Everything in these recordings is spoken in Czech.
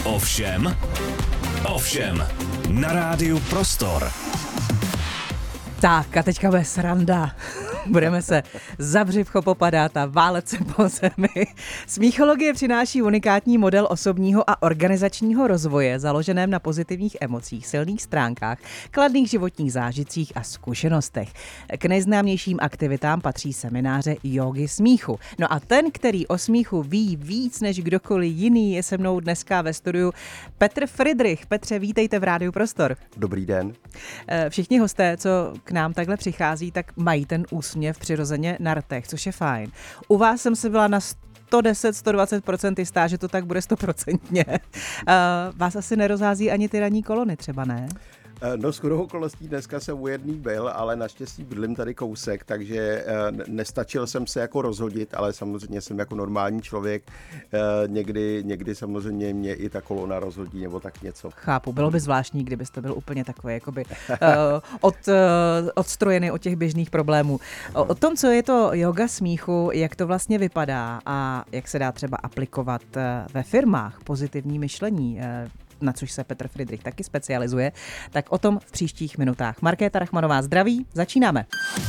Ovšem, na rádiu Prostor. Tak a teďka bude sranda. Budeme se za břivko popadat a válet se po zemi. Smíchologie přináší unikátní model osobního a organizačního rozvoje založeném na pozitivních emocích, silných stránkách, kladných životních zážitcích a zkušenostech. K nejznámějším aktivitám patří semináře jógy smíchu. No a ten, který o smíchu ví víc než kdokoliv jiný, je se mnou dneska ve studiu Petr Fridrich. Petře, vítejte v Rádiu Prostor. Dobrý den. Všichni hosté, co k nám takhle přichází, tak mají ten úsměv přirozeně na rtech, což je fajn. U vás jsem se byla na 110-120% jistá, že to tak bude 100%. Vás asi nerozhází ani ty ranní kolony třeba, ne? No shodou okolností dneska jsem u jedný byl, ale naštěstí bydlím tady kousek, takže nestačil jsem se jako rozhodit, ale samozřejmě jsem jako normální člověk. Někdy samozřejmě mě i ta kolona rozhodí nebo tak něco. Chápu, bylo by zvláštní, kdybyste byl úplně takový jakoby odstrojený od těch běžných problémů. O tom, co je to yoga smíchu, jak to vlastně vypadá a jak se dá třeba aplikovat ve firmách pozitivní myšlení, na což se Petr Fridrich taky specializuje, tak o tom v příštích minutách. Markéta Rachmanová zdraví, začínáme.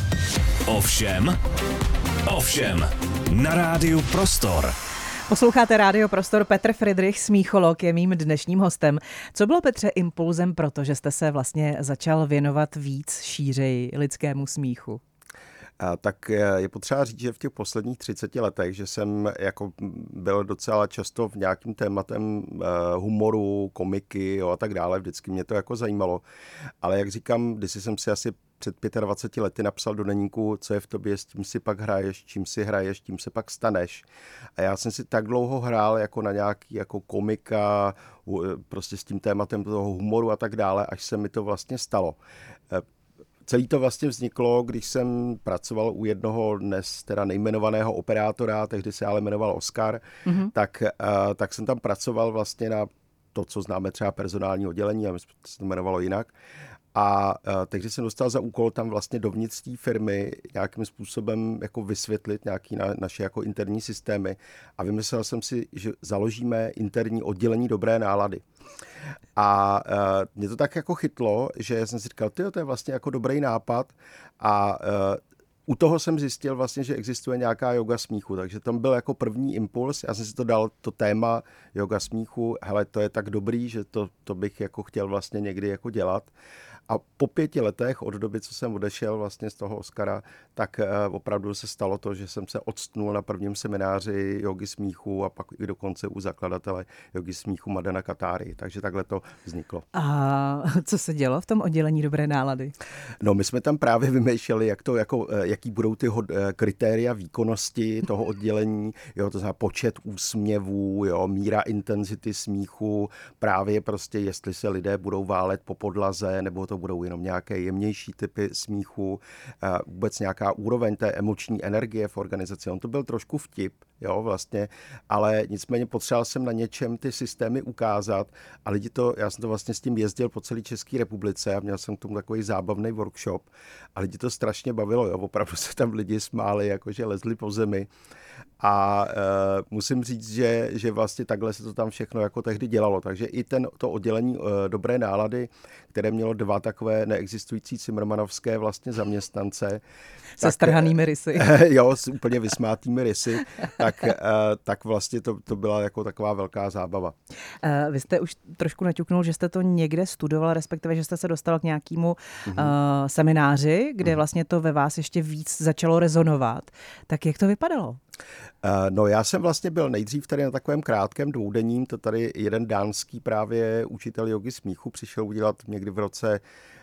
Ovšem, na rádiu Prostor. Posloucháte Rádio Prostor, Petr Fridrich, smícholog, je mým dnešním hostem. Co bylo, Petře, impulzem pro to, že jste se vlastně začal věnovat víc šířeji lidskému smíchu? Tak je potřeba říct, že v těch posledních 30 letech, že jsem jako byl docela často v nějakým tématem humoru, komiky a tak dále, vždycky mě to jako zajímalo. Ale jak říkám, když jsem si asi před 25 lety napsal do deníku, co je v tobě, s tím si pak hraješ, čím si hraješ, tím se pak staneš. A já jsem si tak dlouho hrál jako na nějaký jako komika, prostě s tím tématem toho humoru a tak dále, až se mi to vlastně stalo. Celý to vlastně vzniklo, když jsem pracoval u jednoho dnes teda nejmenovaného operátora, tehdy se ale jmenoval Oskar, tak jsem tam pracoval vlastně na to, co známe třeba personální oddělení, a se to jmenovalo jinak. Takže jsem dostal za úkol tam vlastně dovnitř té firmy nějakým způsobem jako vysvětlit nějaké naše jako interní systémy a vymyslel jsem si, že založíme interní oddělení dobré nálady. A mě to tak jako chytlo, že jsem si říkal, to je vlastně jako dobrý nápad a u toho jsem zjistil vlastně, že existuje nějaká yoga smíchu, takže tam byl jako první impuls, já jsem si to dal, to téma yoga smíchu, hele, to je tak dobrý, že to bych jako chtěl vlastně někdy jako dělat. A po 5 letech od doby, co jsem odešel vlastně z toho Oskara, tak opravdu se stalo to, že jsem se odstnul na prvním semináři jogy smíchu a pak i dokonce u zakladatele jogy smíchu Madana Katáry. Takže takhle to vzniklo. A co se dělo v tom oddělení dobré nálady? No, my jsme tam právě vymýšleli, jaký budou ty kritéria výkonnosti toho oddělení, jo, to znamená počet úsměvů, jo, míra intenzity smíchu, právě prostě jestli se lidé budou válet po podlaze, nebo to budou jenom nějaké jemnější typy smíchu, vůbec nějaká úroveň té emoční energie v organizaci. On to byl trošku vtip, jo, vlastně, ale nicméně potřeboval jsem na něčem ty systémy ukázat a já jsem to vlastně s tím jezdil po celé České republice a měl jsem k tomu takový zábavný workshop a lidi to strašně bavilo, jo, opravdu se tam lidi smáli, jakože lezli po zemi. A musím říct, že vlastně takhle se to tam všechno jako tehdy dělalo. Takže i to oddělení dobré nálady, které mělo 2 takové neexistující cimrmanovské vlastně zaměstnance. Se strhanými rysy. Jo, s úplně vysmátými rysy. Tak vlastně to byla jako taková velká zábava. Vy jste už trošku naťuknul, že jste to někde studoval, respektive, že jste se dostal k nějakému semináři, kde vlastně to ve vás ještě víc začalo rezonovat. Tak jak to vypadalo? No, já jsem vlastně byl nejdřív tady na takovém krátkém dvoudenním, to tady jeden dánský právě učitel jogy smíchu přišel udělat někdy v roce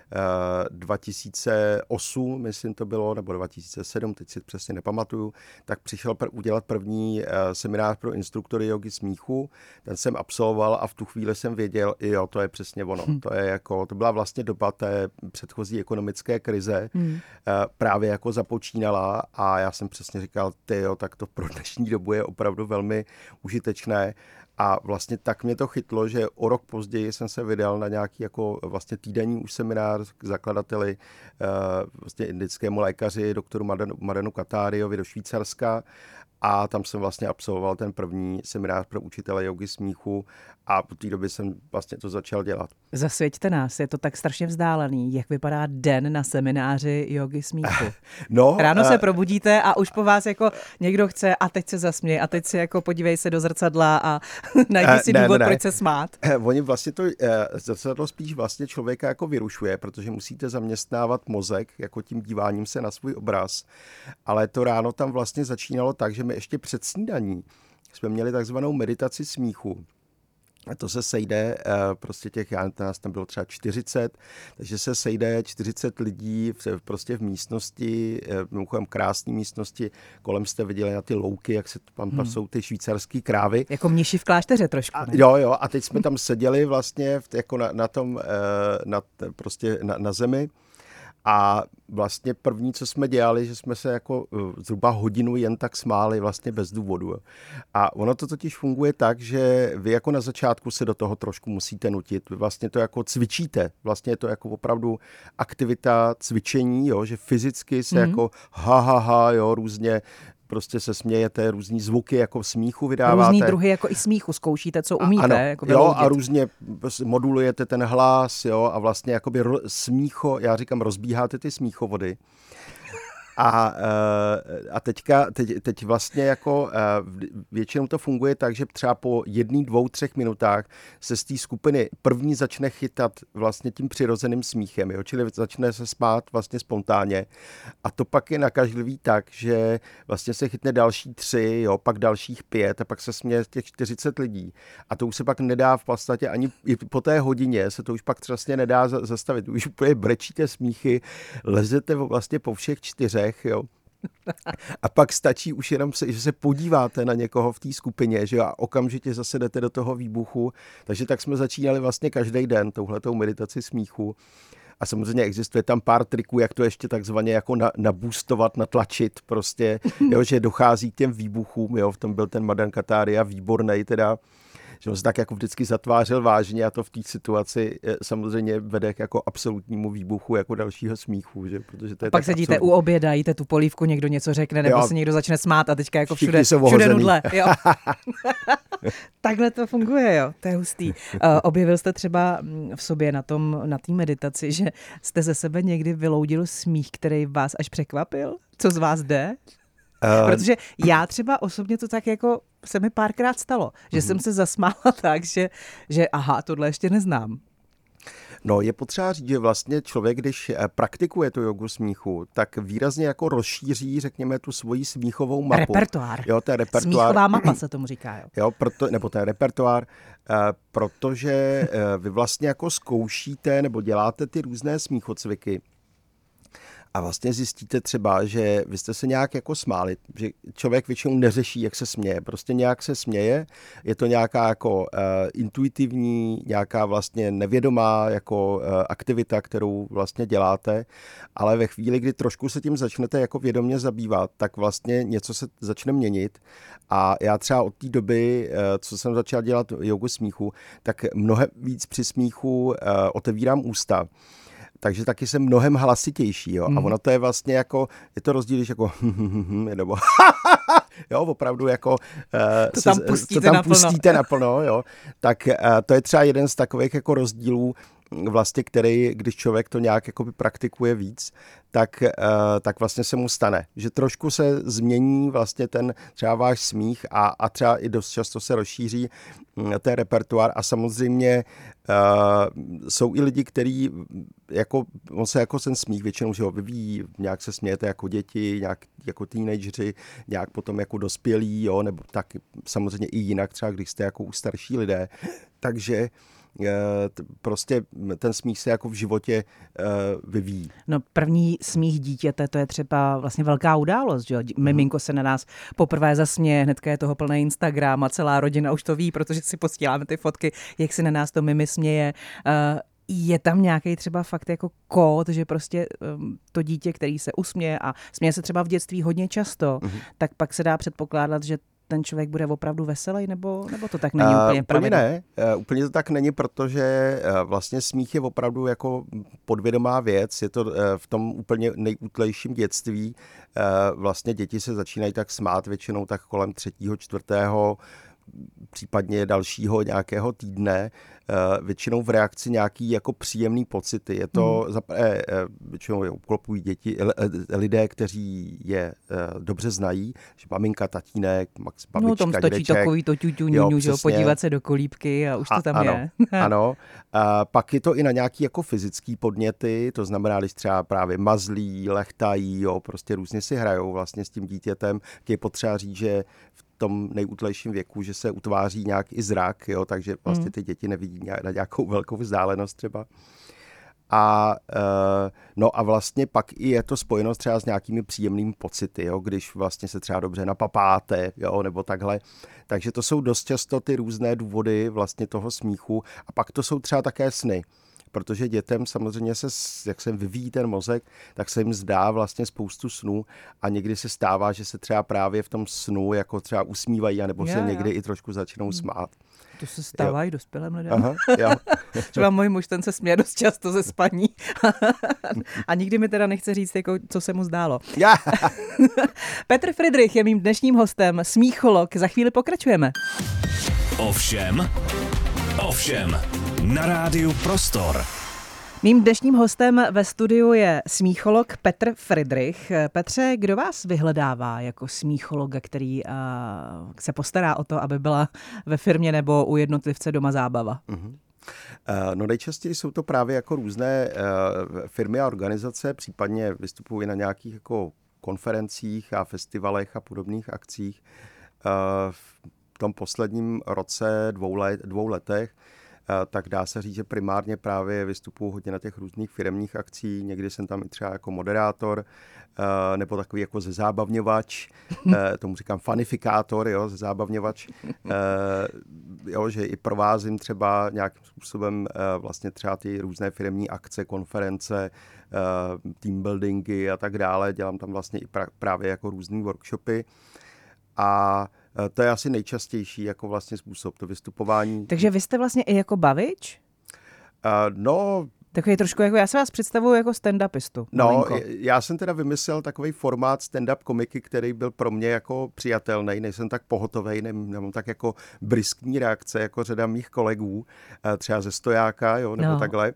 2008, myslím to bylo, nebo 2007, teď si přesně nepamatuju, tak přišel udělat první seminář pro instruktory jogy smíchu. Ten jsem absolvoval a v tu chvíli jsem věděl, jo, to je přesně ono. To byla vlastně doba té předchozí ekonomické krize, právě jako započínala a já jsem přesně říkal, tak to pro dnešní dobu je opravdu velmi užitečné. A vlastně tak mě to chytlo, že o rok později jsem se vydal na nějaký jako vlastně týdenní už seminář k zakladateli vlastně indickému lékaři doktoru Madanu Katáriovi do Švýcarska a tam jsem vlastně absolvoval ten první seminář pro učitele jógy smíchu a po té době jsem vlastně to začal dělat. Zasvěťte nás, je to tak strašně vzdálený. Jak vypadá den na semináři jógy smíchu? No, Ráno se probudíte a už po vás jako někdo chce a teď se zasměje a teď si jako podívej se do zrcadla a najdi si důvod, proč se smát. Oni vlastně to zrcadlo spíš vlastně člověka jako vyrušuje, protože musíte zaměstnávat mozek jako tím díváním se na svůj obraz. Ale to ráno tam vlastně začínalo tak, že my ještě před snídaní jsme měli takzvanou meditaci smíchu. A to se sejde prostě nás tam bylo třeba 40, takže se sejde 40 lidí prostě v místnosti, mimochodem krásné místnosti, kolem jste viděli na ty louky, jak se tam pasou ty švýcarský krávy. Jako mniši v klášteře trošku, ne? Jo, a teď jsme tam seděli vlastně jako na zemi. A vlastně první, co jsme dělali, že jsme se jako zhruba hodinu jen tak smáli vlastně bez důvodu. A ono to totiž funguje tak, že vy jako na začátku se do toho trošku musíte nutit. Vy vlastně to jako cvičíte. Vlastně je to jako opravdu aktivita cvičení, jo, že fyzicky se jako jo, různě prostě se smějete, různý zvuky jako smíchu vydáváte. Různý druhy jako i smíchu zkoušíte, co umíte. Ano, jako jo, a různě modulujete ten hlas, jo, a vlastně jakoby já říkám, rozbíháte ty smíchovody. A teď vlastně jako většinou to funguje tak, že třeba po 1, 2, 3 minutách se z té skupiny první začne chytat vlastně tím přirozeným smíchem, jo? Čili začne se smát vlastně spontánně a to pak je nakažlivý tak, že vlastně se chytne další 3, jo? Pak dalších 5 a pak se směje těch 40 lidí a to už se pak nedá v podstatě ani i po té hodině se to už pak vlastně nedá zastavit, už úplně brečíte smíchy, lezete vlastně po všech 4, jo. A pak stačí už jenom, že se podíváte na někoho v té skupině, že a okamžitě zase jdete do toho výbuchu. Takže tak jsme začínali vlastně každý den touhletou meditaci smíchu. A samozřejmě existuje tam pár triků, jak to ještě takzvaně jako naboostovat, natlačit prostě, jo, že dochází k těm výbuchům, jo, v tom byl ten Madan Kataria výbornej teda, že on se tak jako vždycky zatvářil vážně a to v té situaci samozřejmě vede k jako absolutnímu výbuchu jako dalšího smíchu, že? Protože to je pak sedíte u oběda, jíte tu polívku, někdo něco řekne, nebo se někdo začne smát a teďka jako všude nudle. Jo. Takhle to funguje, jo, to je hustý. Objevil jste třeba v sobě na té meditaci, že jste ze sebe někdy vyloudil smích, který vás až překvapil? Co z vás jde? Protože já třeba osobně to tak jako se mi párkrát stalo, že jsem se zasmála tak, že aha, tohle ještě neznám. No, je potřeba říct, že vlastně člověk, když praktikuje tu jogu smíchu, tak výrazně jako rozšíří, řekněme, tu svoji smíchovou mapu. Repertoár. Jo, to je repertoár. Smíchová mapa se tomu říká, jo. Jo, nebo to je repertoár, protože vy vlastně jako zkoušíte nebo děláte ty různé smíchocviky. A vlastně zjistíte třeba, že vy jste se nějak jako smáli, že člověk většinou neřeší, jak se směje. Prostě nějak se směje, je to nějaká jako intuitivní, nějaká vlastně nevědomá jako aktivita, kterou vlastně děláte, ale ve chvíli, kdy trošku se tím začnete jako vědomě zabývat, tak vlastně něco se začne měnit. A já třeba od té doby, co jsem začal dělat jogu smíchu, tak mnohem víc při smíchu otevírám ústa. Takže taky jsem mnohem hlasitější, jo. A ono to je vlastně jako, je to rozdíl, když jako nebo jo, opravdu jako to tam pustíte naplno, jo. Tak to je třeba jeden z takových jako rozdílů, vlastně, který, když člověk to nějak jakoby praktikuje víc, tak vlastně se mu stane, že trošku se změní vlastně ten třeba váš smích a třeba i dost často se rozšíří ten repertoár a samozřejmě jsou i lidi, kteří jako, on se jako ten smích většinou, že ho vyvíjí, nějak se smějete jako děti, nějak jako teenageři, nějak potom jako dospělí, jo, nebo tak samozřejmě i jinak, třeba když jste jako už starší lidé, takže prostě ten smích se jako v životě vyvíjí. No první smích dítěte, to je třeba vlastně velká událost, že jo? Miminko se na nás poprvé zasměje, hnedka je toho plný Instagram a celá rodina už to ví, protože si posíláme ty fotky, jak se na nás to mimi směje. Je tam nějaký třeba fakt jako kód, že prostě to dítě, který se usměje a směje se třeba v dětství hodně často, tak pak se dá předpokládat, že ten člověk bude opravdu veselý, nebo to tak není úplně pravidlo? Úplně to tak není, protože vlastně smích je opravdu jako podvědomá věc, je to v tom úplně nejútlejším dětství. Vlastně děti se začínají tak smát většinou tak kolem 3., 4., případně dalšího nějakého týdne, většinou v reakci nějaký jako příjemný pocity. Je to většinou obklopují děti, lidé, kteří je dobře znají, že maminka, tatínek, babička, no tam stačí dědeček, takový to ťuťu, že podívat se do kolíbky a už to tam je. Ano. Pak je to i na nějaký jako fyzický podněty, to znamená, když třeba právě mazlí, lechtají, jo, prostě různě si hrajou vlastně s tím dítětem, je potřeba říct, že v tom nejútlejším věku, že se utváří nějak i zrak, jo, takže vlastně ty děti nevidí na nějakou velkou vzdálenost třeba. No a vlastně pak i je to spojeno třeba s nějakými příjemnými pocity, jo, když vlastně se třeba dobře napapáte, jo, nebo takhle. Takže to jsou dost často ty různé důvody vlastně toho smíchu. A pak to jsou třeba také sny. Protože dětem samozřejmě jak se vyvíjí ten mozek, tak se jim zdá vlastně spoustu snů a někdy se stává, že se třeba právě v tom snu jako třeba usmívají, anebo se někdy i trošku začnou smát. To se stává i dospělým lidem. Aha, jo. Třeba můj muž, ten se směje dost často ze spaní a nikdy mi teda nechce říct, jako, co se mu zdálo. Petr Fridrich je mým dnešním hostem, smícholog. Za chvíli pokračujeme. Ovšem, na rádiu Prostor. Mým dnešním hostem ve studiu je smícholog Petr Fridrich. Petře, kdo vás vyhledává jako smíchologa, který se postará o to, aby byla ve firmě nebo u jednotlivce doma zábava? No nejčastěji jsou to právě jako různé firmy a organizace, případně vystupují na nějakých jako konferencích a festivalech a podobných akcích. V tom posledním roce, dvou letech, tak dá se říct, že primárně právě vystupuji hodně na těch různých firemních akcí. Někdy jsem tam i třeba jako moderátor, nebo takový jako zezábavňovač, tomu říkám fanifikátor, jo, zezábavňovač, jo, že i provázím třeba nějakým způsobem vlastně třeba ty různé firemní akce, konference, team buildingy a tak dále. Dělám tam vlastně i právě jako různý workshopy a to je asi nejčastější jako vlastně způsob, to vystupování. Takže vy jste vlastně i jako bavič? No... Takový trošku jako, já se vás představuji jako stand-upistu. No, malinko. já jsem teda vymyslel takový formát stand-up komiky, který byl pro mě jako přijatelný, nejsem tak pohotovej, nemám tak jako briskní reakce, jako řada mých kolegů, třeba ze Stojáka, jo, nebo takhle.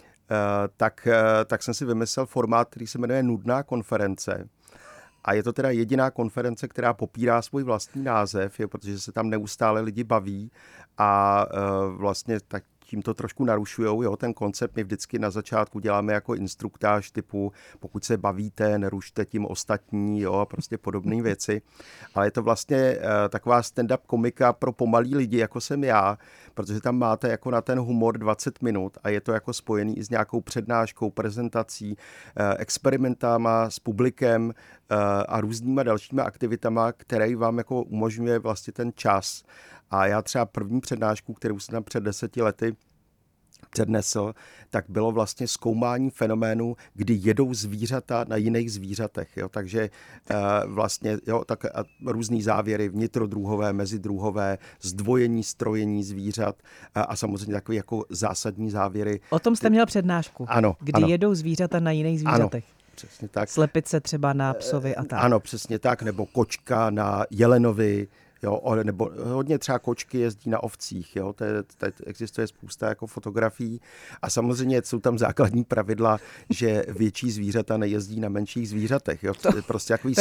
Tak jsem si vymyslel formát, který se jmenuje Nudná konference. A je to teda jediná konference, která popírá svůj vlastní název, jo, protože se tam neustále lidi baví a vlastně tak tím to trošku narušujou. Jo, ten koncept my vždycky na začátku děláme jako instruktáž typu, pokud se bavíte, nerušte tím ostatní, jo, a prostě podobné věci. Ale je to vlastně taková stand-up komika pro pomalý lidi, jako jsem já, protože tam máte jako na ten humor 20 minut a je to jako spojený i s nějakou přednáškou, prezentací, experimentama s publikem a různýma dalšíma aktivitama, které vám jako umožňuje vlastně ten čas. A já třeba první přednášku, kterou jsem tam před 10 lety přednesl, tak bylo vlastně zkoumání fenoménu, kdy jedou zvířata na jiných zvířatech. Jo? Takže vlastně tak různý závěry vnitrodruhové, mezidruhové, zdvojení, strojení zvířat a samozřejmě takové jako zásadní závěry. O tom jste měl přednášku. Ano. Kdy jedou zvířata na jiných zvířatech. Ano. Přesně tak. Slepice třeba na psovi a tak. Ano, přesně tak, nebo kočka na jelenovi, jo, nebo hodně třeba kočky jezdí na ovcích, jo, existuje spousta jako fotografií a samozřejmě jsou tam základní pravidla, že větší zvířata nejezdí na menších zvířatech, jo, prostě takový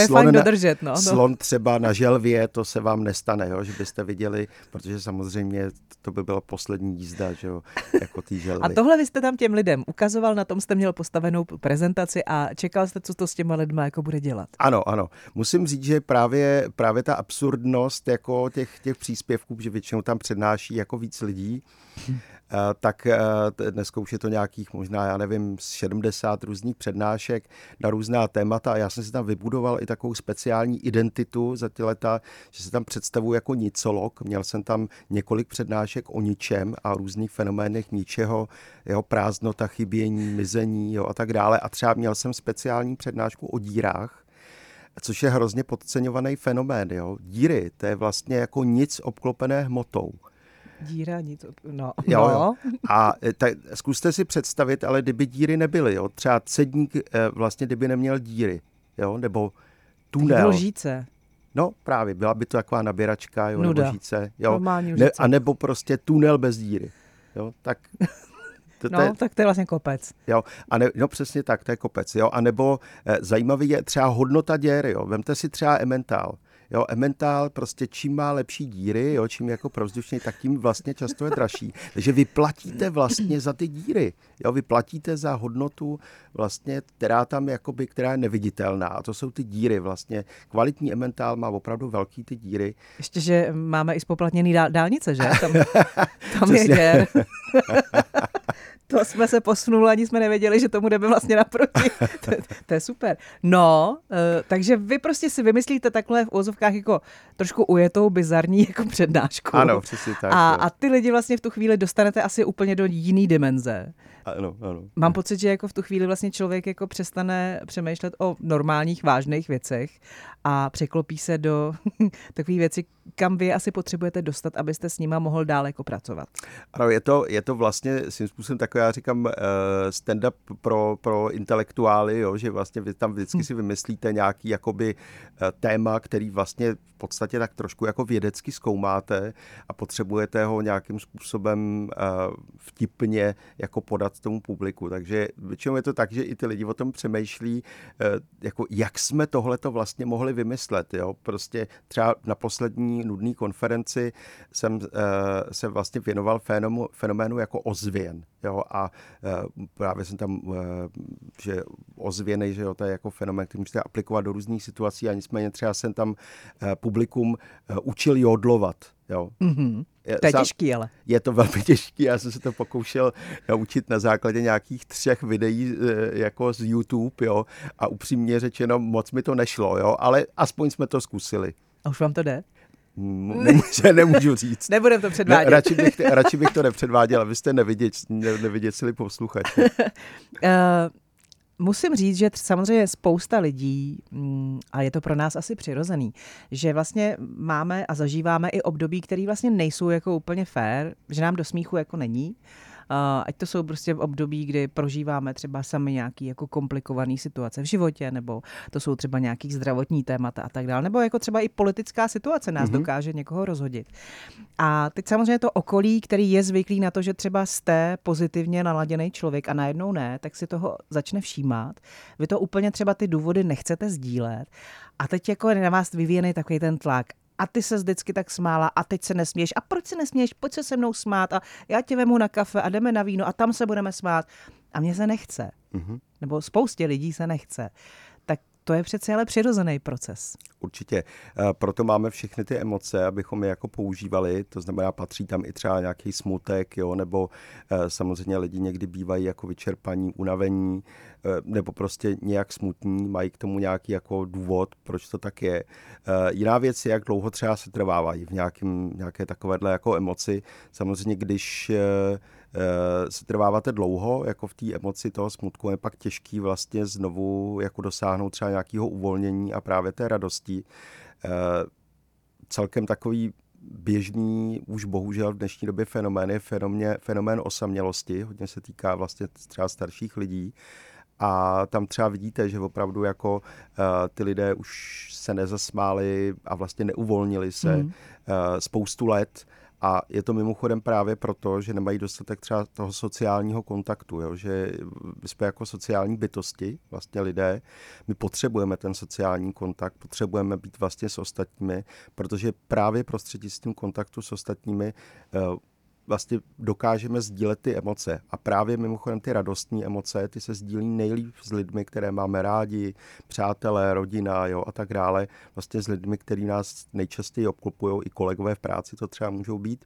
slon třeba na želvě, to se vám nestane, jo, že byste viděli, protože samozřejmě to by byla poslední jízda, že jo, jako ty želvy. A tohle vy jste tam těm lidem ukazoval, na tom jste měl postavenou prezentaci a čekal jste, co to s těma lidma jako bude dělat. Ano. Musím říct, že právě ta absurdnost jako těch příspěvků, že většinou tam přednáší jako víc lidí, tak dneska už je to nějakých možná, já nevím, 70 různých přednášek na různá témata a já jsem si tam vybudoval i takovou speciální identitu za ty leta, že se tam představuji jako nicolog. Měl jsem tam několik přednášek o ničem a o různých fenoménech ničeho, jeho prázdnota, chybění, mizení, jo, a tak dále. A třeba měl jsem speciální přednášku o dírách, což je hrozně podceňovaný fenomén. Jo? Díry, to je vlastně jako nic obklopené hmotou. Díra, nic, no. Jo. A tak zkuste si představit, ale kdyby díry nebyly, jo? Třeba cedník vlastně, kdyby neměl díry, jo? Nebo tunel. Lžíce. No právě, byla by to taková naběračka, jo? Nebo lžíce. Jo? A nebo prostě tunel bez díry. Jo? Tak... tak to je vlastně kopec. Jo, no přesně tak, to je kopec. Jo? A nebo zajímavý je třeba hodnota děr. Jo? Vemte si třeba Emmental. Jo, Emmental prostě čím má lepší díry, jo, čím jako provzdušněj, tak tím vlastně často je dražší. Takže vy platíte vlastně za ty díry. Jo, vy platíte za hodnotu vlastně, která tam jakoby, která je neviditelná. A to jsou ty díry vlastně. Kvalitní Emmental má opravdu velký ty díry. Ještě, že máme i spoplatněný dálnice, že? Tam je děr. To jsme se posunuli, ani jsme nevěděli, že tomu jdeme vlastně naproti. To je super. No, takže vy prostě si vymyslíte takhle v úzovkách jako trošku ujetou, bizarní jako přednášku. Ano, přesně tak. A ty lidi vlastně v tu chvíli dostanete asi úplně do jiný dimenze. Ano. Mám pocit, že jako v tu chvíli vlastně člověk jako přestane přemýšlet o normálních, vážných věcech a překlopí se do takové věci, kam vy asi potřebujete dostat, abyste s nima mohl dále jako pracovat. Ano, je to vlastně svým způsobem takové, já říkám, stand-up pro intelektuály, jo, že vlastně vy tam vždycky si vymyslíte nějaký jakoby téma, který vlastně v podstatě tak trošku jako vědecky zkoumáte a potřebujete ho nějakým způsobem vtipně jako podat tomu publiku. Takže většinou je to tak, že i ty lidi o tom přemýšlí, jako jak jsme tohleto vlastně mohli vymyslet. Jo? Prostě třeba na poslední nudné konferenci jsem se vlastně věnoval fenoménu jako ozvěn. Jo? A právě jsem tam, že ozvěny, že jo, to je jako fenomén, který můžete aplikovat do různých situací a nicméně třeba jsem tam publikum učil jodlovat. Jo. Mm-hmm. To je těžký, ale. Je to velmi těžký, já jsem se to pokoušel naučit na základě nějakých 3 videí jako z YouTube, jo, a upřímně řečeno moc mi to nešlo, jo, ale aspoň jsme to zkusili. A už vám to jde? Nemůžu říct. Nebudem to předvádět. Radši bych to nepředváděl, abyste neviděli posluchači. Musím říct, že samozřejmě spousta lidí, a je to pro nás asi přirozený, že vlastně máme a zažíváme i období, které vlastně nejsou jako úplně fair, že nám do smíchu jako není. Ať to jsou prostě období, kdy prožíváme třeba sami nějaký jako komplikovaný situace v životě, nebo to jsou třeba nějaký zdravotní témata a tak dále, nebo jako třeba i politická situace nás dokáže někoho rozhodit. A teď samozřejmě to okolí, který je zvyklý na to, že třeba jste pozitivně naladěný člověk a najednou ne, tak si toho začne všímat. Vy to úplně třeba ty důvody nechcete sdílet a teď jako je na vás vyvíjený takový ten tlak. A ty se vždycky tak smála a teď se nesměješ. A proč se nesměješ? Pojď se mnou smát a já tě vemu na kafe a jdeme na víno a tam se budeme smát. A mně se nechce. Mm-hmm. Nebo spoustě lidí se nechce. Tak to je přece ale přirozený proces. Určitě. Proto máme všechny ty emoce, abychom je jako používali. To znamená, patří tam i třeba nějaký smutek, jo, nebo samozřejmě lidi někdy bývají jako vyčerpaní, unavení, nebo prostě nějak smutní, mají k tomu nějaký jako důvod, proč to tak je. Jiná věc je, jak dlouho třeba se trvávají v nějaké takovéhle jako emoci. Samozřejmě, když se trváváte dlouho, jako v té emoci toho smutku, je pak těžký vlastně znovu jako dosáhnout třeba nějakého uvolnění a právě té radosti. Celkem takový běžný, už bohužel v dnešní době fenomén je fenomén osamělosti, hodně se týká vlastně třeba starších lidí. A tam třeba vidíte, že opravdu jako ty lidé už se nezasmáli a vlastně neuvolnili se spoustu let. A je to mimochodem právě proto, že nemají dostatek třeba toho sociálního kontaktu, jo? Že my jsme jako sociální bytosti, vlastně lidé, my potřebujeme ten sociální kontakt, potřebujeme být vlastně s ostatními, protože právě prostřednictvím kontaktu s ostatními vlastně dokážeme sdílet ty emoce. A právě mimochodem ty radostní emoce, ty se sdílí nejlíp s lidmi, které máme rádi, přátelé, rodina, jo, a tak dále. Vlastně s lidmi, kteří nás nejčastěji obklopují, i kolegové v práci to třeba můžou být.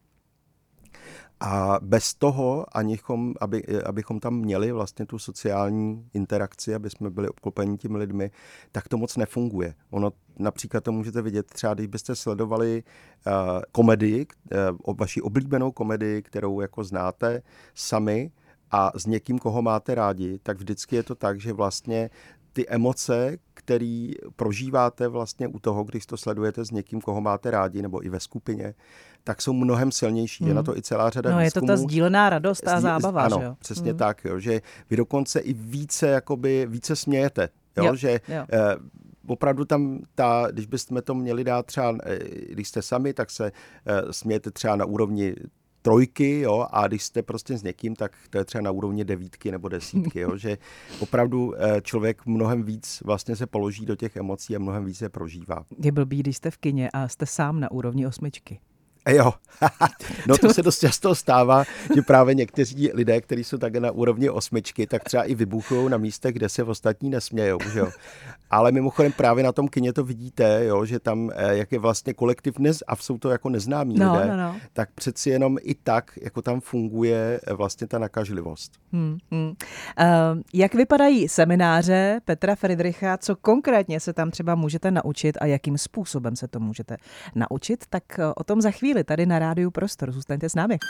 A bez toho, abychom tam měli vlastně tu sociální interakci, aby jsme byli obklopeni těmi lidmi, tak to moc nefunguje. Ono například to můžete vidět třeba, když byste sledovali komedii, vaši oblíbenou komedii, kterou jako znáte sami a s někým, koho máte rádi, tak vždycky je to tak, že vlastně ty emoce, které prožíváte vlastně u toho, když to sledujete s někým, koho máte rádi, nebo i ve skupině, tak jsou mnohem silnější. Je na to i celá řada výzkumů. Je to ta sdílená radost a zábava, ano, že jo? Přesně tak, jo, že vy dokonce i více smějete. Jo, že opravdu tam když byste to měli dát třeba, když jste sami, tak se smějete třeba na úrovni 3, jo, a když jste prostě s někým, tak to je třeba na úrovni 9 nebo 10, jo, že opravdu člověk mnohem víc vlastně se položí do těch emocí a mnohem víc se prožívá. Je blbý, když jste v kině a jste sám na úrovni 8. Jo, no to se dost často stává, že právě někteří lidé, kteří jsou také na úrovni 8, tak třeba i vybuchují na místech, kde se ostatní nesmějou, že jo. Ale mimochodem právě na tom kině to vidíte, jo, že tam, jak je vlastně kolektiv a jsou to jako neznámí lidé, tak přeci jenom i tak, jako tam funguje vlastně ta nakažlivost. Jak vypadají semináře Petra Friedricha, co konkrétně se tam třeba můžete naučit a jakým způsobem se to můžete naučit, tak o tom za chvíli tady na Rádiu Prostor. Zůstaňte s námi.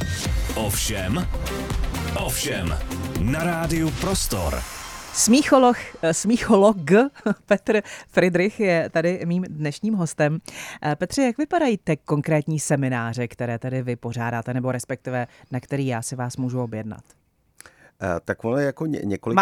Ovšem, na Rádiu Prostor. Smícholog Petr Friedrich je tady mým dnešním hostem. Petře, jak vypadají ty konkrétní semináře, které tady vy pořádáte, nebo respektive na který já si vás můžu objednat? Tak ono je jako několik...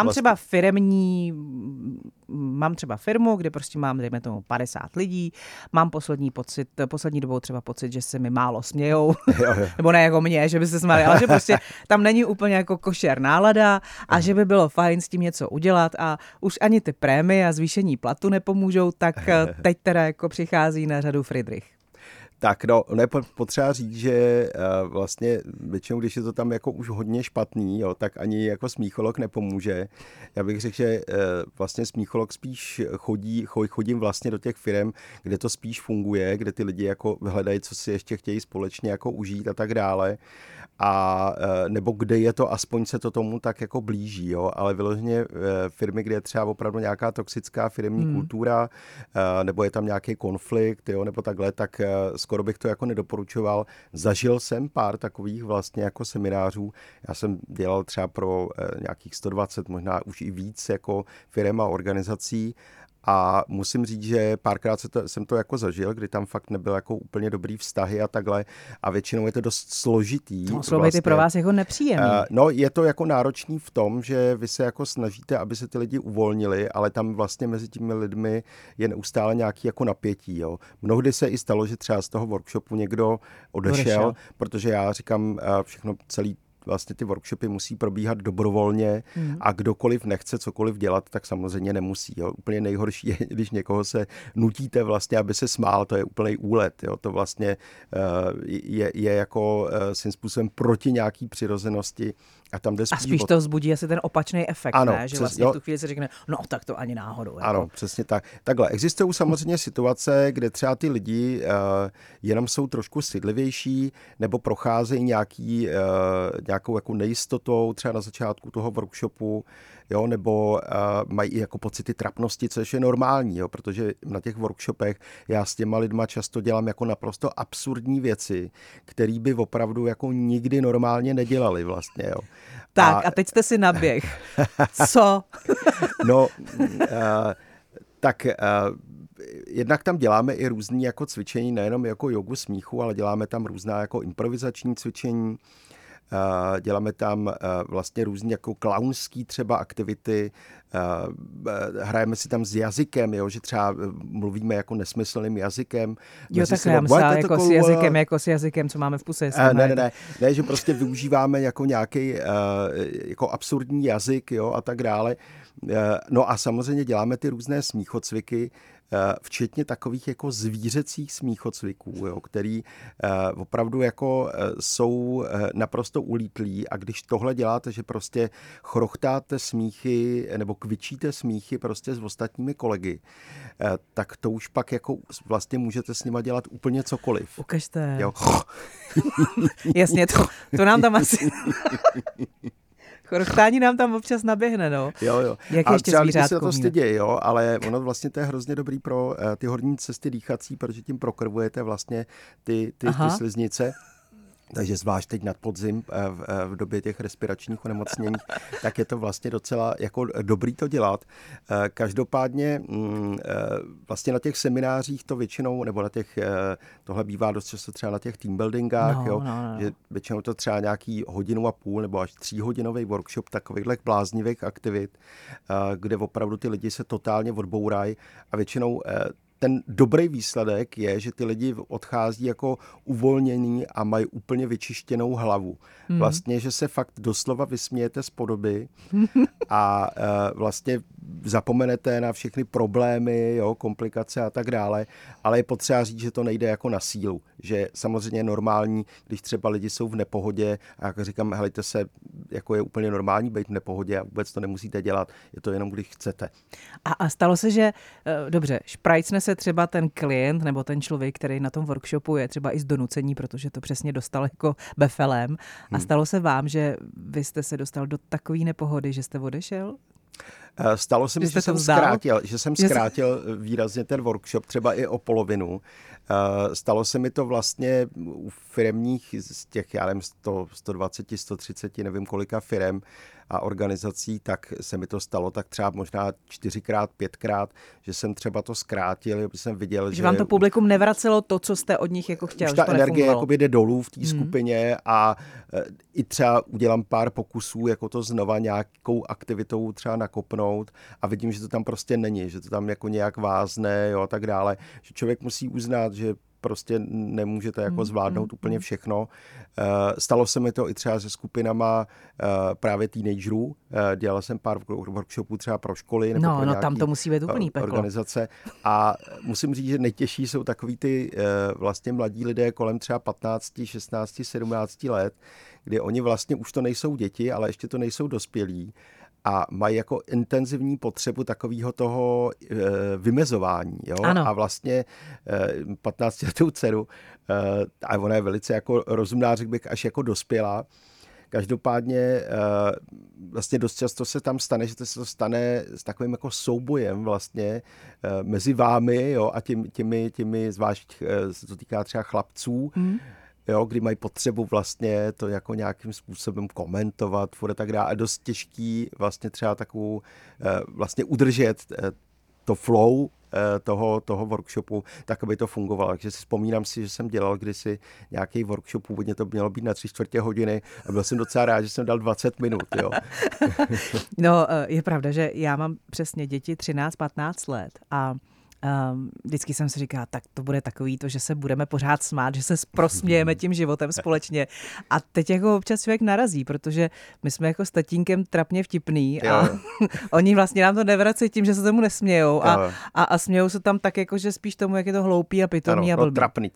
Mám třeba firmu, kde prostě mám, dejme tomu, 50 lidí, mám poslední dobou třeba pocit, že se mi málo smějou, nebo ne jako mě, že by se smáli, ale že prostě tam není úplně jako košer nálada a že by bylo fajn s tím něco udělat a už ani ty prémie a zvýšení platu nepomůžou, tak teď teda jako přichází na řadu Friedrich. Tak no, potřeba říct, že vlastně většinou, když je to tam jako už hodně špatný, jo, tak ani jako smícholog nepomůže. Já bych řekl, že vlastně smícholog spíš chodím vlastně do těch firem, kde to spíš funguje, kde ty lidi jako hledají, co si ještě chtějí společně jako užít a tak dále. A nebo kde je to, aspoň se to tomu tak jako blíží, jo, ale vyloženě firmy, kde je třeba opravdu nějaká toxická firemní kultura, nebo je tam nějaký konflikt, jo, nebo takhle, tak skoro bych to jako nedoporučoval. Zažil jsem pár takových vlastně jako seminářů. Já jsem dělal třeba pro nějakých 120, možná už i víc jako firem a organizací. A musím říct, že párkrát jsem to jako zažil, kdy tam fakt nebyl jako úplně dobrý vztahy a takhle. A většinou je to dost složitý. Muselo být pro vás jako nepříjemný. No, je to jako náročný v tom, že vy se jako snažíte, aby se ty lidi uvolnili, ale tam vlastně mezi těmi lidmi je neustále nějaký jako napětí. Jo. Mnohdy se i stalo, že třeba z toho workshopu někdo odešel, protože já říkám všechno celý vlastně ty workshopy musí probíhat dobrovolně a kdokoliv nechce cokoliv dělat, tak samozřejmě nemusí. Jo. Úplně nejhorší je, když někoho se nutíte vlastně, aby se smál, to je úplný úlet. Jo. To vlastně je jako svým způsobem proti nějaký přirozenosti. A tam jde spíš to vzbudí asi ten opačný efekt, ano, ne? Že vlastně v tu chvíli se řekne, no tak to ani náhodou. Jako. Ano, přesně tak. Takhle, existují samozřejmě situace, kde třeba ty lidi jenom jsou trošku stydlivější nebo procházejí nějakou jako nejistotou třeba na začátku toho workshopu, jo, nebo mají i jako pocity trapnosti, což je normální, jo, protože na těch workshopech já s těma lidma často dělám jako naprosto absurdní věci, které by opravdu jako nikdy normálně nedělali vlastně, jo. Tak a teď jste si naběh. Co? No, jednak tam děláme i různý jako cvičení, nejenom jako jogu smíchu, ale děláme tam různá jako improvizační cvičení. Děláme tam vlastně různý jako klaunský třeba aktivity, hrajeme si tam s jazykem, jo, že třeba mluvíme jako nesmyslným jazykem. Jo, tak já myslím jako s jazykem, co máme v puse. Ne, že prostě využíváme jako nějaký jako absurdní jazyk, jo, a tak dále. No a samozřejmě děláme ty různé smíchocviky, včetně takových jako zvířecích smíchocviků, jo, který opravdu jako jsou naprosto ulítlí a když tohle děláte, že prostě chrochtáte smíchy nebo kvičíte smíchy prostě s ostatními kolegy, tak to už pak jako vlastně můžete s nima dělat úplně cokoliv. Ukažte. Jo. Jasně, to nám tam asi... Chrochtání nám tam občas naběhne, no. Jo. Jak a ještě třeba lidi se to stydí, jo, ale ono vlastně to je hrozně dobrý pro ty horní cesty dýchací, protože tím prokrvujete vlastně ty sliznice. Takže zvlášť teď nad podzim v době těch respiračních onemocnění, tak je to vlastně docela jako dobrý to dělat. Každopádně vlastně na těch seminářích to většinou, nebo na těch, tohle bývá dost často třeba na těch teambuildingách, že většinou to třeba nějaký 1,5 hodiny nebo až 3hodinový workshop takovýchhle bláznivých aktivit, kde opravdu ty lidi se totálně odbourají a většinou ten dobrý výsledek je, že ty lidi odchází jako uvolnění a mají úplně vyčištěnou hlavu. Vlastně, že se fakt doslova vysmějete z podoby a vlastně zapomenete na všechny problémy, komplikace a tak dále, ale je potřeba říct, že to nejde jako na sílu. Že samozřejmě je normální, když třeba lidi jsou v nepohodě a jak říkám, helejte se, jako je úplně normální být v nepohodě a vůbec to nemusíte dělat, je to jenom, když chcete. A stalo se, že dobře, šprajcne se třeba ten klient nebo ten člověk, který na tom workshopu je třeba i z donucení, protože to přesně dostal jako befelem. A stalo se vám, že vy jste se dostal do takové nepohody, že jste odešel? Stalo se mi, že jsem zkrátil výrazně ten workshop, třeba i o polovinu. Stalo se mi to vlastně u firemních z těch, já nevím, 120, 130, nevím kolika firem a organizací, tak se mi to stalo tak třeba možná 4x, 5x, že jsem třeba to zkrátil, protože jsem viděl, že vám to publikum nevracelo to, co jste od nich jako chtěl, už ta energie jakoby jde dolů v té skupině a i třeba udělám pár pokusů, jako to znova nějakou aktivitou třeba nakopnout a vidím, že to tam prostě není, že to tam jako nějak vázne, a tak dále, že člověk musí uznat, že prostě nemůžete jako zvládnout úplně všechno. Stalo se mi to i třeba se skupinama právě teenagerů. Dělal jsem pár workshopů třeba pro školy nebo pro tam to musí být úplný peklo. Organizace. A musím říct, že nejtěžší jsou takový ty vlastně mladí lidé kolem třeba 15, 16, 17 let, kdy oni vlastně už to nejsou děti, ale ještě to nejsou dospělí. A mají jako intenzivní potřebu takového toho vymezování. Jo? A vlastně 15letou dceru, a ona je velice jako rozumná, řekl bych, až jako dospělá. Každopádně vlastně dost často se tam stane, že to se stane s takovým jako soubojem vlastně mezi vámi a těmi zvlášť se to týká třeba chlapců, kdy mají potřebu vlastně to jako nějakým způsobem komentovat, a tak dále. A dost těžký vlastně třeba takovou vlastně udržet to flow toho workshopu, tak, aby to fungovalo. Takže si vzpomínám si, že jsem dělal kdysi nějaký workshop, původně to mělo být na 3/4 hodiny a byl jsem docela rád, že jsem dal 20 minut. Jo. No, je pravda, že já mám přesně děti 13-15 let a vždycky jsem si říkala, tak to bude takový to, že se budeme pořád smát, že se prosmějeme tím životem společně. A teď jako občas člověk narazí, protože my jsme jako s tatínkem trapně vtipný a oni vlastně nám to nevrací tím, že se tomu nesmějou a smějou se tam tak jako, že spíš tomu, jak je to hloupý a pitomý a blbý. Trapný.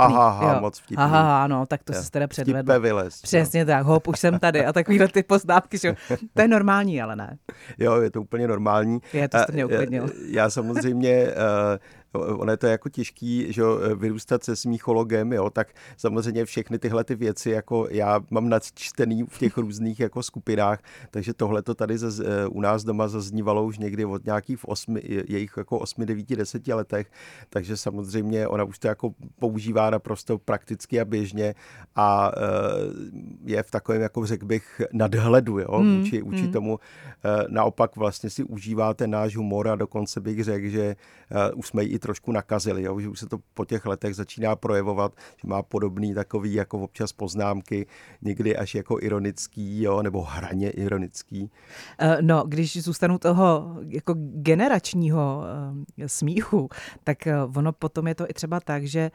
Moc vtipný. No, tak to se teda předvedl. Přesně tak, hop, už jsem tady a takovýhle ty poznámky, že to je normální, ale ne. Jo, je to úplně normální. To jste mě uklidnil. Já samozřejmě ono je to jako těžký, že vyrůstat se smíchologem, tak samozřejmě všechny tyhle ty věci, jako já mám načtený v těch různých jako skupinách, takže tohle to tady u nás doma zaznívalo už někdy od nějakých jejich jako 8, 9, 10 letech, takže samozřejmě ona už to jako používá naprosto prakticky a běžně a je v takovém, jako řekl bych, nadhledu, vůči tomu. Naopak vlastně si užívá ten náš humor a dokonce bych řekl, že už jsme ji i trošku nakazili, že už se to po těch letech začíná projevovat, že má podobný takový jako občas poznámky, někdy až jako ironický, nebo hraně ironický. No, když zůstanu toho jako generačního smíchu, tak ono potom je to i třeba tak, že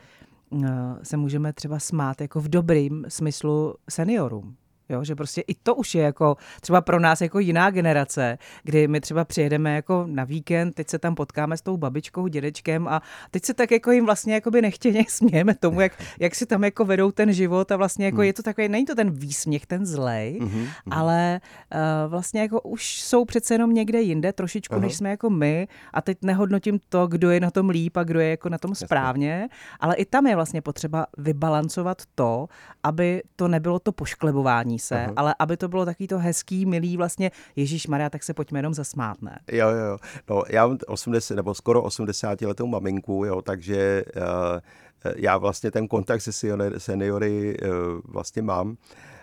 se můžeme třeba smát jako v dobrým smyslu seniorům. Jo, že prostě i to už je jako třeba pro nás jako jiná generace, kdy my třeba přijedeme jako na víkend, teď se tam potkáme s tou babičkou, dědečkem a teď se tak jako jim vlastně jakoby nechtěně smějeme tomu, jak si tam jako vedou ten život a vlastně jako je to takový, není to ten výsměch, ten zlej, ale vlastně jako už jsou přece jenom někde jinde trošičku, než jsme jako my a teď nehodnotím to, kdo je na tom líp a kdo je jako na tom správně, ale i tam je vlastně potřeba vybalancovat to, aby to nebylo to pošklebování se, ale aby to bylo takový to hezký, milý vlastně Ježišmarja, tak se pojďme jenom zasmát, ne? Jo. No, já mám 80 nebo skoro 80 letou maminku, takže já vlastně ten kontakt se seniory vlastně mám.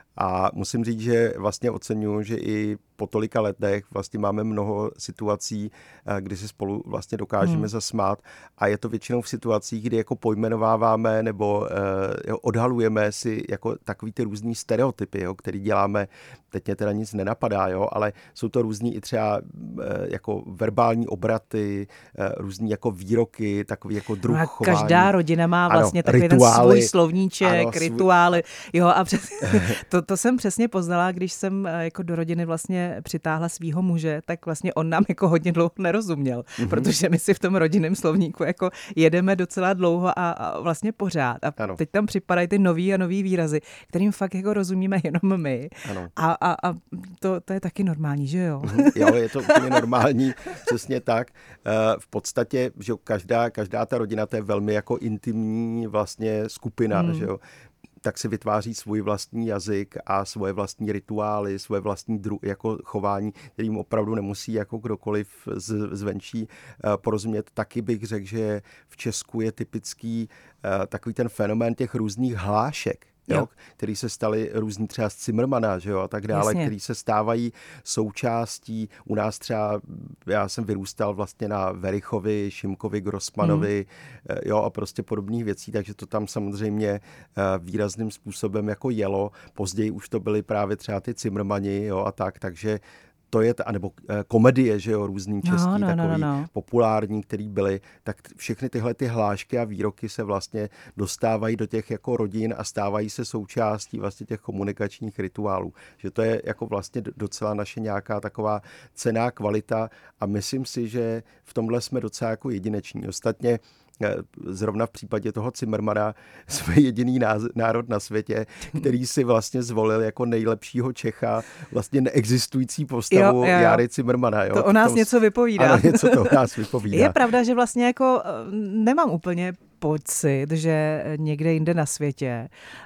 A musím říct, že vlastně oceňuji, že i po tolika letech vlastně máme mnoho situací, kdy si spolu vlastně dokážeme zasmát a je to většinou v situacích, kdy jako pojmenováváme nebo odhalujeme si jako takový ty různý stereotypy, jo, který děláme, teď mě teda nic nenapadá, jo, ale jsou to různý i třeba jako verbální obraty, různý jako výroky, takový jako druh chování. Každá rodina má vlastně takový rituály, ten svůj slovníček, rituály. Jo, a to jsem přesně poznala, když jsem jako do rodiny vlastně přitáhla svýho muže, tak vlastně on nám jako hodně dlouho nerozuměl, protože my si v tom rodinném slovníku jako jedeme docela dlouho a vlastně pořád. A teď tam připadají ty nový a nový výrazy, kterým fakt jako rozumíme jenom my. Ano. A to je taky normální, že jo? Jo, je to úplně normální, přesně tak. V podstatě, že každá ta rodina, to je velmi jako intimní vlastně skupina, že jo. Tak si vytváří svůj vlastní jazyk a svoje vlastní rituály, svoje vlastní jako chování, kterým opravdu nemusí jako kdokoliv zvenčí porozumět. Taky bych řekl, že v Česku je typický takový ten fenomén těch různých hlášek. Jo, který se staly různý třeba z Zimmermana, že jo, a tak dále, který se stávají součástí. U nás třeba, já jsem vyrůstal vlastně na Verichovi, Šimkovi, Grossmanovi, jo, a prostě podobných věcí, takže to tam samozřejmě výrazným způsobem jako jelo. Později už to byly právě třeba ty Zimmermani, jo, a takže to je, anebo komedie, že jo, různý český, takový populární, který byly, tak všechny tyhle ty hlášky a výroky se vlastně dostávají do těch jako rodin a stávají se součástí vlastně těch komunikačních rituálů. Že to je jako vlastně docela naše nějaká taková cenná kvalita a myslím si, že v tomhle jsme docela jako jedineční. Ostatně zrovna v případě toho Zimmermana jsme jediný národ na světě, který si vlastně zvolil jako nejlepšího Čecha vlastně neexistující postavu Járy Zimmermana. Jo? To o nás něco vypovídá. Ano, něco to o nás vypovídá. Je pravda, že vlastně jako nemám úplně pocit, že někde jinde na světě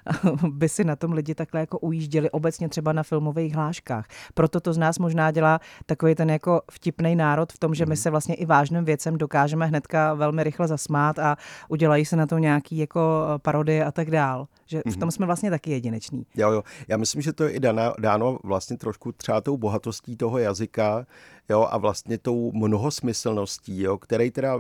by si na tom lidi takhle jako ujížděli obecně třeba na filmových hláškách. Proto to z nás možná dělá takový ten jako vtipnej národ v tom, že my se vlastně i vážným věcem dokážeme hnedka velmi rychle zasmát a udělají se na to nějaký jako parodie a tak dál. Že v tom jsme vlastně taky jedineční. Jo. Já myslím, že to je i dáno vlastně trošku třeba tou bohatostí toho jazyka, jo, a vlastně tou mnohosmyslností, jo, který teda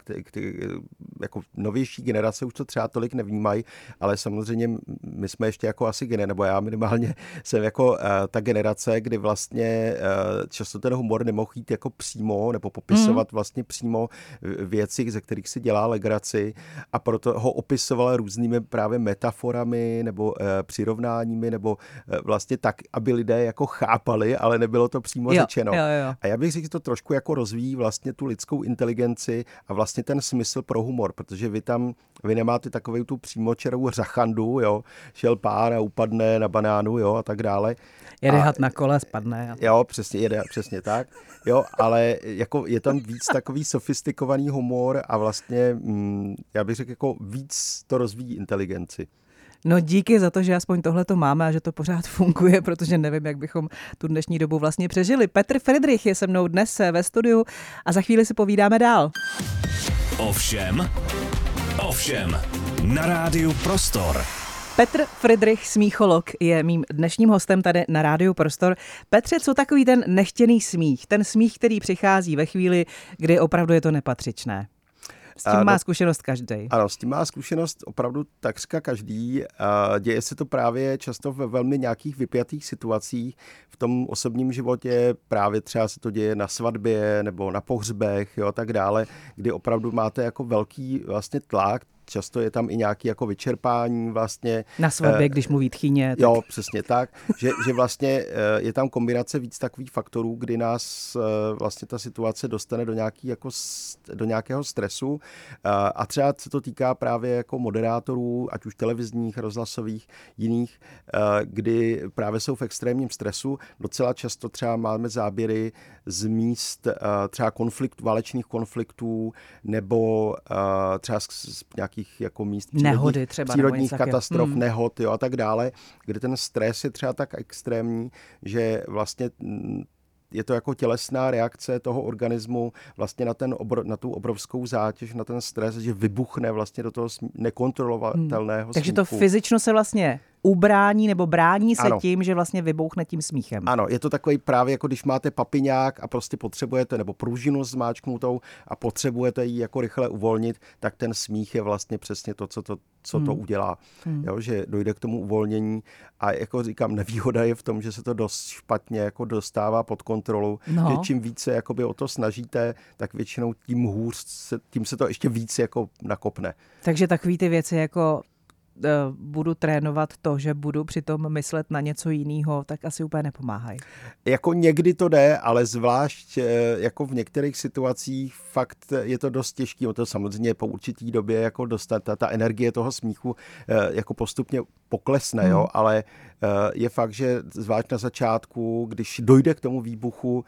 jako novější generace už to třeba tolik nevnímají, ale samozřejmě my jsme ještě jako asi nebo já minimálně jsem jako ta generace, kdy vlastně často ten humor nemohl jít jako přímo nebo popisovat vlastně přímo věci, ze kterých si dělá legraci a proto ho opisoval různými právě metaforami nebo přirovnáními nebo vlastně tak, aby lidé jako chápali, ale nebylo to přímo řečeno. Jo. A já bych řekl, že to trošku jako rozvíjí vlastně tu lidskou inteligenci a vlastně ten smysl pro humor, protože vy nemáte takovou tu přímočarovou řachandu, jo, šel pán a upadne na banánu, jo, a tak dále. Jede had na kole, spadne. Jo, přesně tak. Jo, ale jako je tam víc takový sofistikovaný humor a vlastně, já bych řekl, jako víc to rozvíjí inteligenci. No díky za to, že aspoň tohle to máme a že to pořád funguje, protože nevím, jak bychom tu dnešní dobu vlastně přežili. Petr Fridrich je se mnou dnes ve studiu a za chvíli si povídáme dál. Ovšem, na rádiu Prostor. Petr Fridrich, smícholog, je mým dnešním hostem tady na rádiu Prostor. Petře, co takový ten nechtěný smích? Ten smích, který přichází ve chvíli, kdy opravdu je to nepatřičné. S tím má zkušenost každý. Ano, s tím má zkušenost opravdu takřka každý. Děje se to právě často ve velmi nějakých vypjatých situacích v tom osobním životě. Právě třeba se to děje na svatbě nebo na pohřbech, jo, a tak dále, kdy opravdu máte jako velký vlastně tlak. Často je tam i nějaké jako vyčerpání vlastně. Na svatbě, když mluví tchýně. Tak... Jo, přesně tak. Že vlastně je tam kombinace víc takových faktorů, kdy nás vlastně ta situace dostane do nějakého stresu. A třeba se to týká právě jako moderátorů, ať už televizních, rozhlasových, jiných, kdy právě jsou v extrémním stresu. Docela často třeba máme záběry z míst třeba válečných konfliktů nebo třeba z nějakých jako míst přírodních katastrof, nehod, jo, a tak dále, kde ten stres je třeba tak extrémní, že vlastně je to jako tělesná reakce toho organismu vlastně na tu obrovskou zátěž, na ten stres, že vybuchne vlastně do toho nekontrolovatelného Takže smíchu. to fyzično se vlastně ubrání nebo brání se ano. tím, že vlastně vybouchne tím smíchem. Ano, je to takový právě jako když máte papiňák a prostě potřebujete, nebo pružinu zmáčknutou a potřebujete ji jako rychle uvolnit, tak ten smích je vlastně přesně to, co to udělá. Jo, že dojde k tomu uvolnění a jako říkám, nevýhoda je v tom, že se to dost špatně jako dostává pod kontrolu, že čím více jakoby o to snažíte, tak většinou tím hůř, tím se to ještě víc jako nakopne. Takže takový ty věci jako budu trénovat to, že budu přitom myslet na něco jiného, tak asi úplně nepomáhají. Jako někdy to jde, ale zvlášť jako v některých situacích fakt je to dost těžké. To samozřejmě po určitý době jako dostat ta energie toho smíchu jako postupně poklesne, jo? Ale je fakt, že zvlášť na začátku, když dojde k tomu výbuchu,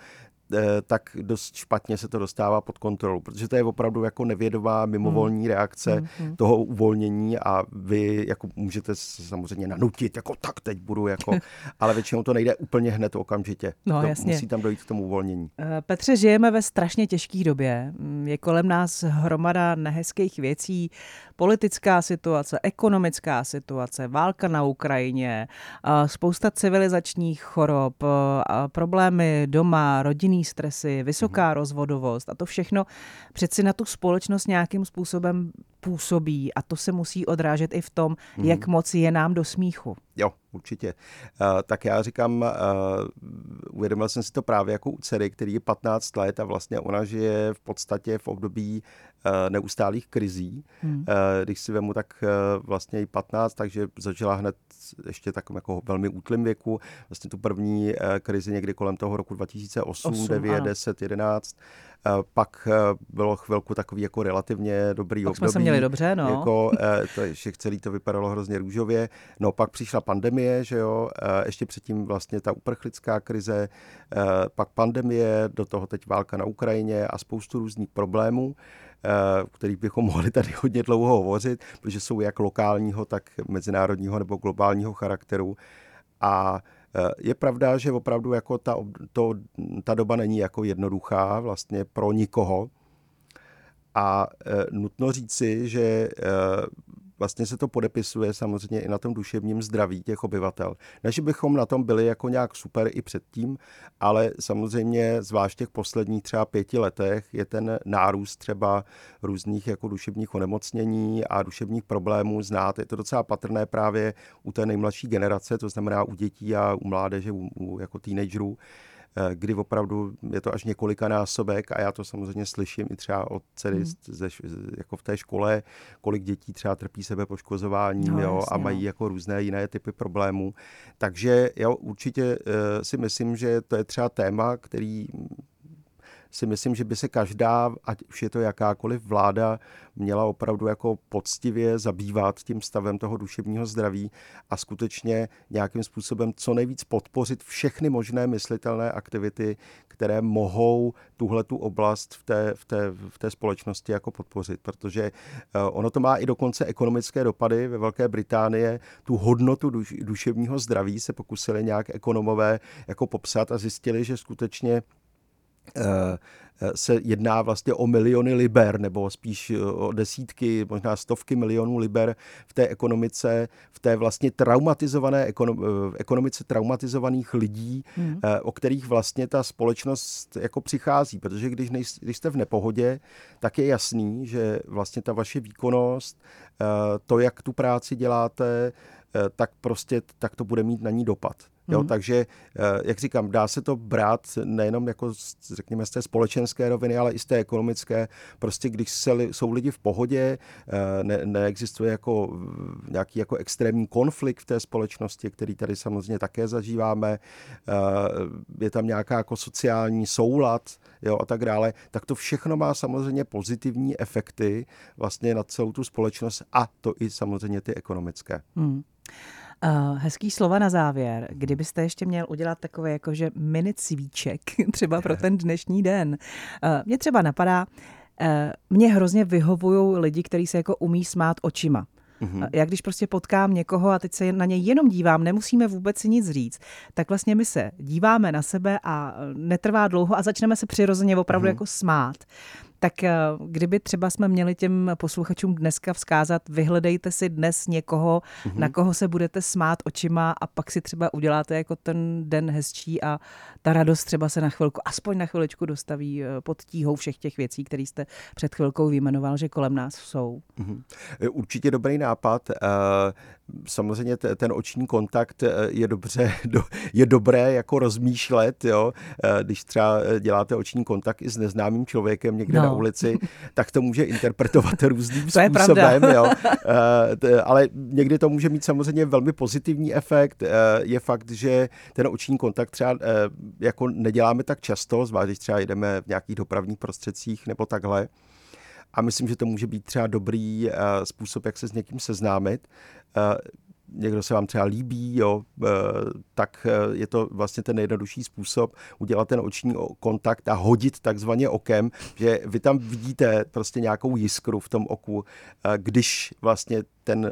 tak dost špatně se to dostává pod kontrolu, protože to je opravdu jako nevědomá mimovolní reakce toho uvolnění a vy jako můžete samozřejmě nanutit, jako tak teď budu, jako, ale většinou to nejde úplně hned okamžitě. Jasně. Musí tam dojít k tomu uvolnění. Petře, žijeme ve strašně těžké době. Je kolem nás hromada nehezkých věcí, politická situace, ekonomická situace, válka na Ukrajině, spousta civilizačních chorob, problémy doma, rodinný stresy, vysoká rozvodovost a to všechno přeci na tu společnost nějakým způsobem působí a to se musí odrážet i v tom, jak moc je nám do smíchu. Jo, určitě. Tak já říkám, uvědomil jsem si to právě jako u dcery, který je 15 let a vlastně ona žije v podstatě v období neustálých krizí. Když si vemu, tak vlastně i 15, takže zažila hned ještě takovým jako velmi útlým věku. Vlastně tu první krizi někdy kolem toho roku 2008, 9, 10, 11. Pak bylo chvilku takový jako relativně dobrý období. Jsme se měli dobře, no. Jako, že celý to vypadalo hrozně růžově. No pak přišla pandemie, že jo, ještě předtím vlastně ta uprchlická krize, pak pandemie, do toho teď válka na Ukrajině a spoustu různých problémů, kterých bychom mohli tady hodně dlouho hovořit, protože jsou jak lokálního, tak mezinárodního nebo globálního charakteru. A je pravda, že opravdu jako ta doba není jako jednoduchá vlastně pro nikoho. A nutno říci, že vlastně se to podepisuje samozřejmě i na tom duševním zdraví těch obyvatel. Ne, že bychom na tom byli jako nějak super i předtím, ale samozřejmě zvlášť těch posledních třeba 5 letech je ten nárůst třeba různých jako duševních onemocnění a duševních problémů znát. Je to docela patrné právě u té nejmladší generace, to znamená u dětí a u mládeže, u jako teenagerů, kdy opravdu je to až několikanásobek a já to samozřejmě slyším i třeba od dcery jako v té škole, kolik dětí třeba trpí sebepoškozováním, a mají jako různé jiné typy problémů. Takže já určitě si myslím, že to je třeba téma, který si myslím, že by se každá, ať už je to jakákoliv vláda, měla opravdu jako poctivě zabývat tím stavem toho duševního zdraví a skutečně nějakým způsobem co nejvíc podpořit všechny možné myslitelné aktivity, které mohou tuhletu oblast v té společnosti jako podpořit, protože ono to má i dokonce ekonomické dopady. Ve Velké Británii tu hodnotu duševního zdraví se pokusili nějak ekonomové jako popsat a zjistili, že skutečně se jedná vlastně o miliony liber, nebo spíš o desítky, možná stovky milionů liber v té ekonomice, v té vlastně traumatizované ekonomice traumatizovaných lidí, o kterých vlastně ta společnost jako přichází. Protože když jste v nepohodě, tak je jasný, že vlastně ta vaše výkonnost, to, jak tu práci děláte, tak to bude mít na ní dopad. Jo, takže, jak říkám, dá se to brát nejenom jako, řekněme, z té společenské roviny, ale i z té ekonomické. Prostě když jsou lidi v pohodě, neexistuje jako nějaký jako extrémní konflikt v té společnosti, který tady samozřejmě také zažíváme, je tam nějaká jako sociální soulad, jo, a tak dále, tak to všechno má samozřejmě pozitivní efekty vlastně na celou tu společnost a to i samozřejmě ty ekonomické. Hezký slova na závěr. Kdybyste ještě měl udělat takové jakože mini cvíček třeba pro ten dnešní den. Mě třeba napadá, mě hrozně vyhovují lidi, kteří se jako umí smát očima. Já když prostě potkám někoho a teď se na něj jenom dívám, nemusíme vůbec si nic říct, tak vlastně my se díváme na sebe a netrvá dlouho a začneme se přirozeně opravdu jako smát. Tak kdyby třeba jsme měli těm posluchačům dneska vzkázat, vyhledejte si dnes někoho, na koho se budete smát očima a pak si třeba uděláte jako ten den hezčí a ta radost třeba se na chvilku, aspoň na chviličku dostaví pod tíhou všech těch věcí, které jste před chvilkou vyjmenoval, že kolem nás jsou. Určitě dobrý nápad. Samozřejmě ten oční kontakt je dobré jako rozmýšlet, jo? Když třeba děláte oční kontakt i s neznámým člověkem někde na ulici, tak to může interpretovat různým způsobem. Jo? Ale někdy to může mít samozřejmě velmi pozitivní efekt. Je fakt, že ten oční kontakt třeba jako neděláme tak často, zvlášť když třeba jdeme v nějakých dopravních prostředcích nebo takhle. A myslím, že to může být třeba dobrý způsob, jak se s někým seznámit. Někdo se vám třeba líbí, jo, tak je to vlastně ten nejjednodušší způsob udělat ten oční kontakt a hodit takzvaně okem, že vy tam vidíte prostě nějakou jiskru v tom oku, když vlastně ten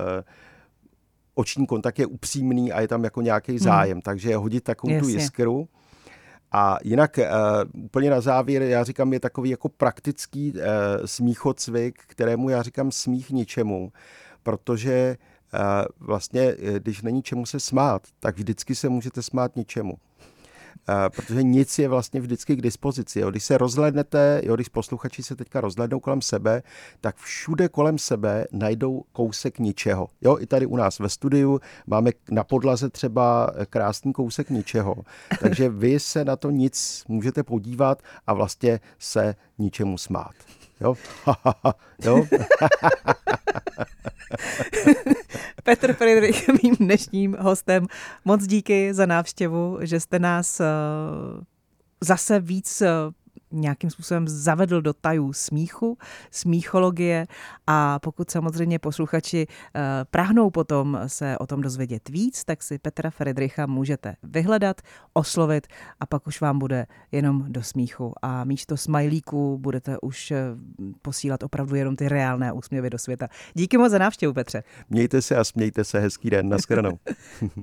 oční kontakt je upřímný a je tam jako nějaký zájem. Takže hodit takovou tu jiskru. A jinak úplně na závěr, já říkám, je takový jako praktický smíchocvik, kterému já říkám smích ničemu, protože vlastně, když není čemu se smát, tak vždycky se můžete smát ničemu. Protože nic je vlastně vždycky k dispozici. Jo. Když se rozhlédnete, když posluchači se teďka rozhlédnou kolem sebe, tak všude kolem sebe najdou kousek ničeho. Jo, i tady u nás ve studiu máme na podlaze třeba krásný kousek ničeho. Takže vy se na to nic můžete podívat a vlastně se ničemu smát. Jo? Jo? Petr Friedrich, mým dnešním hostem. Moc díky za návštěvu, že jste nás zase víc nějakým způsobem zavedl do tajů smíchu, smíchologie a pokud samozřejmě posluchači prahnou potom se o tom dozvědět víc, tak si Petra Friedricha můžete vyhledat, oslovit a pak už vám bude jenom do smíchu a místo smajlíků budete už posílat opravdu jenom ty reálné úsměvy do světa. Díky moc za návštěvu, Petře. Mějte se a smějte se, hezký den, nashledanou.